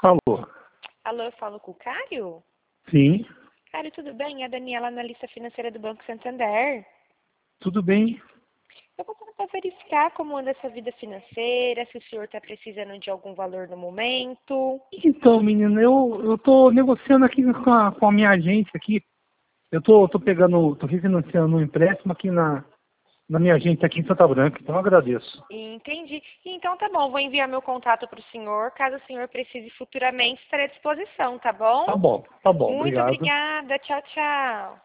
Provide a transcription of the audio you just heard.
Alô? Alô, eu falo com o Cário? Sim, Cário, tudo bem? É a Daniela, analista financeira do Banco Santander. tudo bem? Eu vou tentar verificar como anda essa vida financeira, se o senhor está precisando de algum valor no momento. Então, menina, eu tô negociando aqui com a minha agência aqui. Tô refinanciando um empréstimo aqui na minha agência aqui em Santa Branca, então eu agradeço. Entendi. Então tá bom, vou enviar meu contato para o senhor. Caso o senhor precise futuramente, estarei à disposição, tá bom? Tá bom, Muito obrigado. obrigada. Tchau, tchau.